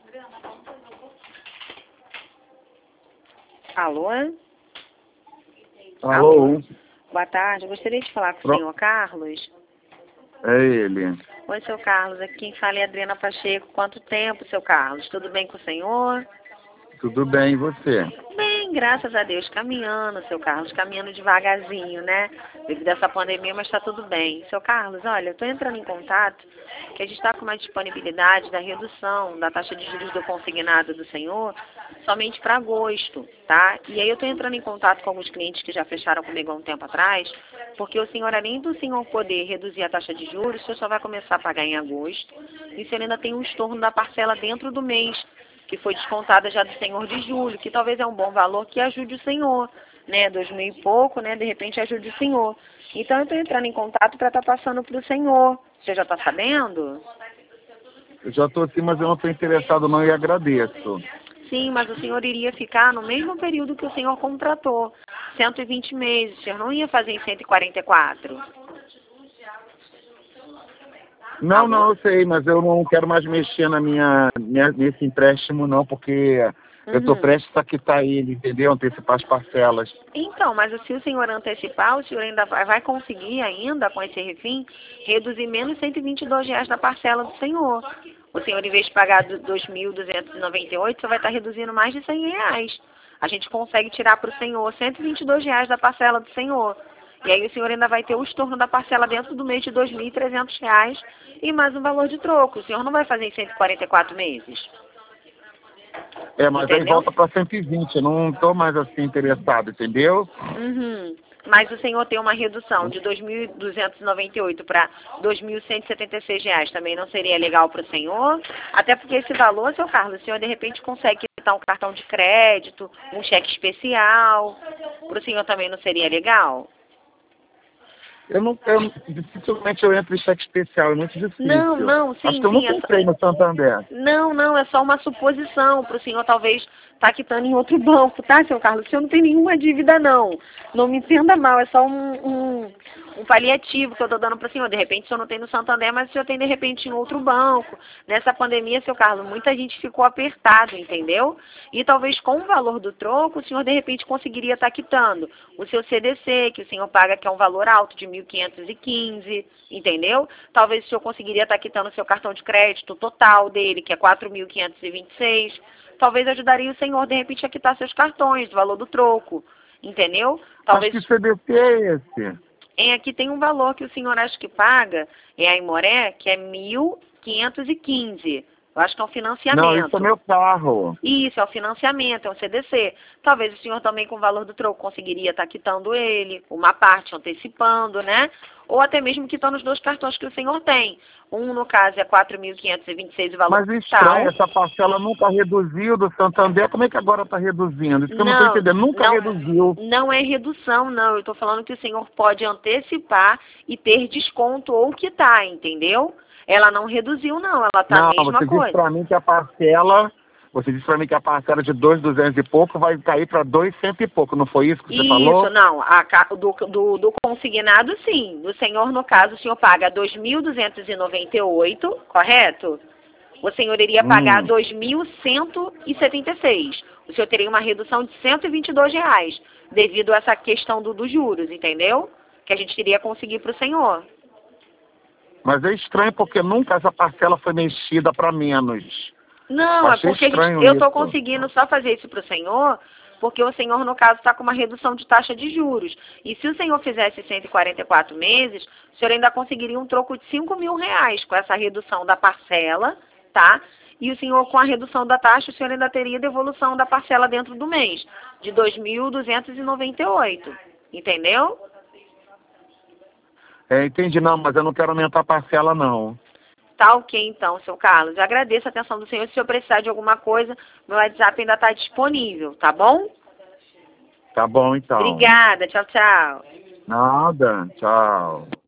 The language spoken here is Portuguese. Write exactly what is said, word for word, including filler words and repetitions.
Alô? Alô? Boa tarde, eu gostaria de falar com Pro... o senhor Carlos. É ele. Oi, seu Carlos, aqui quem fala é Adriana Pacheco. Quanto tempo, seu Carlos? Tudo bem com o senhor? Tudo bem, e você? Bem, graças a Deus, caminhando, seu Carlos, caminhando devagarzinho, né? Devido a essa pandemia, mas está tudo bem. Seu Carlos, olha, eu estou entrando em contato, que a gente está com uma disponibilidade da redução da taxa de juros do consignado do senhor somente para agosto, tá? E aí eu estou entrando em contato com alguns clientes que já fecharam comigo há um tempo atrás, porque o senhor, além do senhor poder reduzir a taxa de juros, o senhor só vai começar a pagar em agosto, e o senhor ainda tem um estorno da parcela dentro do mês, que foi descontada já do senhor de julho, que talvez é um bom valor que ajude o senhor, né? Dois mil e pouco, né? De repente ajude o senhor. Então eu estou entrando em contato para estar tá passando para o senhor. Você já está sabendo? Eu já estou assim, mas eu não estou interessado não e agradeço. Sim, mas o senhor iria ficar no mesmo período que o senhor contratou, cento e vinte meses. O senhor não ia fazer em cento e quarenta e quatro. Não, não, eu sei, mas eu não quero mais mexer na minha, minha nesse empréstimo não, porque Uhum. eu estou prestes a quitar ele, entendeu? Antecipar as parcelas. Então, mas se o senhor antecipar, o senhor ainda vai vai conseguir ainda, com esse refim, reduzir menos cento e vinte e dois reais da parcela do senhor. O senhor, em vez de pagar dois mil duzentos e noventa e oito, só vai estar reduzindo mais de cem reais. A gente consegue tirar para o senhor cento e vinte e dois reais da parcela do senhor. E aí o senhor ainda vai ter o estorno da parcela dentro do mês de dois mil e trezentos reais e mais um valor de troco. O senhor não vai fazer em cento e quarenta e quatro meses. É, mas Entendeu? aí volta para cento e vinte, eu não estou mais assim interessado, entendeu? Uhum. Mas o senhor tem uma redução de dois mil duzentos e noventa e oito para dois mil cento e setenta e seis reais. Também não seria legal para o senhor? Até porque esse valor, seu Carlos, o senhor de repente consegue quitar um cartão de crédito, um cheque especial. Para o senhor também não seria legal? Eu não eu, dificilmente eu entro em cheque especial, é muito difícil. Não, não, sim, Acho que eu sim. nunca É só... entrei no Santander. Não, não, é só uma suposição para o senhor talvez estar quitando em outro banco, tá, seu Carlos? O senhor não tem nenhuma dívida, não. Não me entenda mal, é só um, um, um paliativo que eu estou dando para o senhor. De repente o senhor não tem no Santander, mas o senhor tem de repente em outro banco. Nessa pandemia, seu Carlos, muita gente ficou apertado, entendeu? E talvez com o valor do troco, o senhor de repente conseguiria estar quitando o seu C D C, que o senhor paga, que é um valor alto de mil quinhentos e quinze, entendeu? Talvez o senhor conseguiria estar quitando o seu cartão de crédito total dele, que é quatro mil quinhentos e vinte e seis. Talvez ajudaria o senhor, de repente, a quitar seus cartões, o valor do troco, entendeu? Talvez... Mas que C D C é esse? Em aqui tem um valor que o senhor acha que paga, é a Imoré, que é mil quinhentos e quinze. Eu acho que é um financiamento. Não, isso é meu carro. Isso, é o financiamento, é um C D C. Talvez o senhor também, com o valor do troco, conseguiria estar quitando ele, uma parte, antecipando, né? Ou até mesmo quitando os dois cartões que o senhor tem. Um, no caso, é quatro mil quinhentos e vinte e seis o valor Mas total. estranho, essa parcela nunca reduziu do Santander, como é que agora está reduzindo? Isso que eu não estou Não, entendendo, nunca não, reduziu. não é redução, não. Eu estou falando que o senhor pode antecipar e ter desconto ou quitar, entendeu? Ela não reduziu, não. Ela está a Não, mesma você coisa. disse para mim que a parcela, você disse para mim que a parcela de dois mil e duzentos e pouco vai cair para dois mil e cem e pouco, não foi isso que você Isso, falou? não. A, do, do, do consignado, sim. Do senhor, no caso, o senhor paga dois mil duzentos e noventa e oito, correto? O senhor iria pagar Hum. dois mil cento e setenta e seis. O senhor teria uma redução de cento e vinte e dois reais, devido a essa questão do, dos juros, entendeu? Que a gente iria conseguir para o senhor. Mas é estranho porque nunca essa parcela foi mexida para menos. Não, Eu é achei porque a gente, estranho eu estou isso. conseguindo só fazer isso para o senhor, porque o senhor, no caso, está com uma redução de taxa de juros. E se o senhor fizesse cento e quarenta e quatro meses, o senhor ainda conseguiria um troco de cinco mil reais com essa redução da parcela, tá? E o senhor, com a redução da taxa, o senhor ainda teria devolução da parcela dentro do mês, de dois mil duzentos e noventa e oito. Entendeu? É, entendi, não, mas eu não quero aumentar a parcela, não. Tá ok, então, seu Carlos. Eu agradeço a atenção do senhor. Se eu precisar de alguma coisa, meu WhatsApp ainda está disponível, tá bom? Tá bom, então. Obrigada. Tchau, tchau. Nada, tchau.